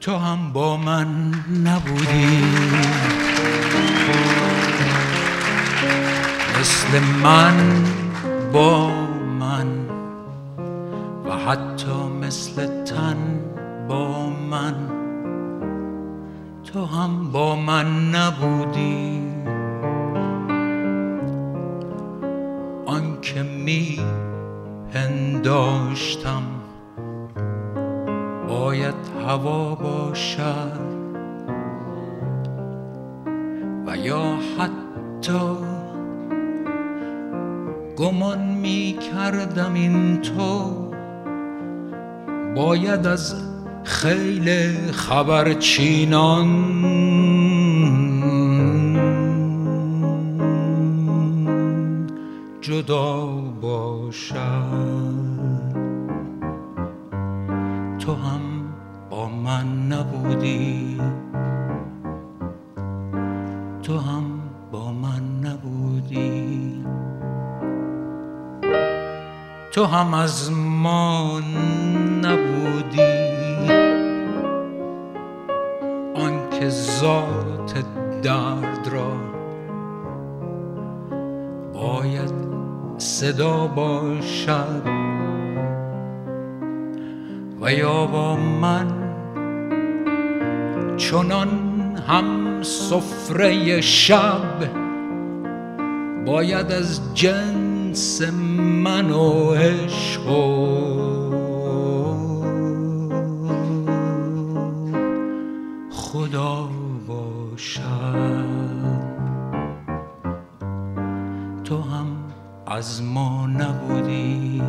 تو هم با من نبودی، مثل من با من و حتی مثل تن با من. تو هم با من نبودی، آنکه می پنداشتم باید هوا باشد و یا حتی گمان می کردم این تو باید از خیل خبرچینان جدا باشد. تو هم با من نبودی، تو هم با من نبودی، تو هم از ما نبودی، آنکه ذات درد را باید صدا باشد و یا با من چنان هم سفره شب باید از جنس من و عشق و خدا باشد. تو هم از ما نبودی،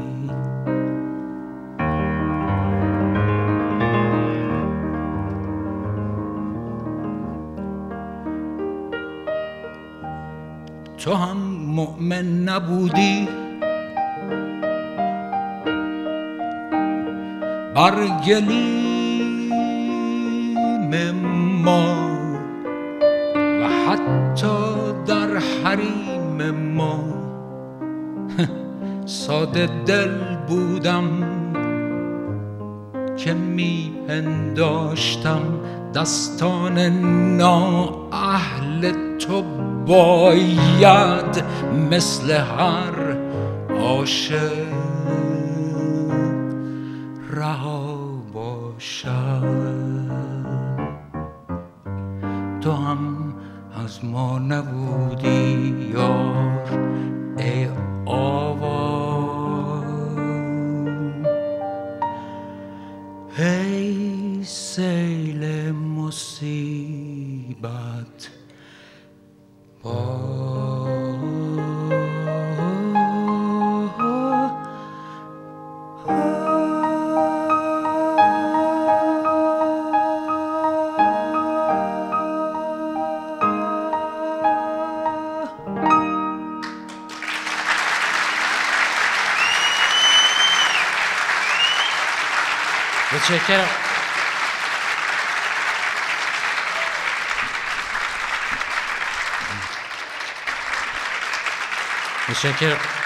تو هم مؤمن نبودی بر گلیم ما و حتی در حریم ما. ساده دل بودم که می پنداشتم دستان نااهل تو باید مثل هر عاشق رها باشد. تو هم از ما نبودی یار ای آوا، ای سیل مصیبت متشکرم. متشکرم.